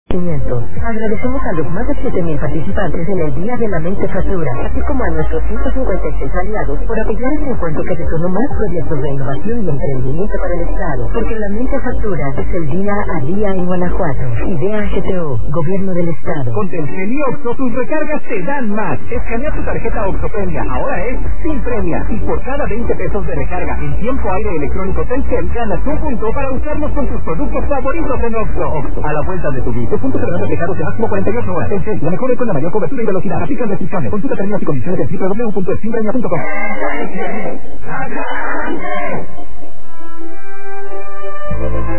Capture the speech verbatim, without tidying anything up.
Agradecemos a los más de siete mil participantes en el Día de la Mente Factura, así como a nuestros ciento cincuenta y seis aliados por apoyar este encuentro que detonó más proyectos de innovación y emprendimiento para el Estado. Porque la Mente Factura es el día a día en Guanajuato. Idea G T O, Gobierno del Estado. Con Telcel y Oxxo, tus recargas te dan más. Escanea tu tarjeta Oxxo Premia, ahora es sin premia. Y por cada veinte pesos de recarga en tiempo aire electrónico Telcel, ganas un punto para usarlos con tus productos favoritos en Oxxo. Oxxo, a la vuelta de tu vida. Puntos de fijados de máximo cuarenta y ocho horas. Telcel, la mejor con la mayor cobertura y velocidad. Aplican restricciones. Consulta términos y condiciones en doble u doble u doble u punto eximpremia punto com.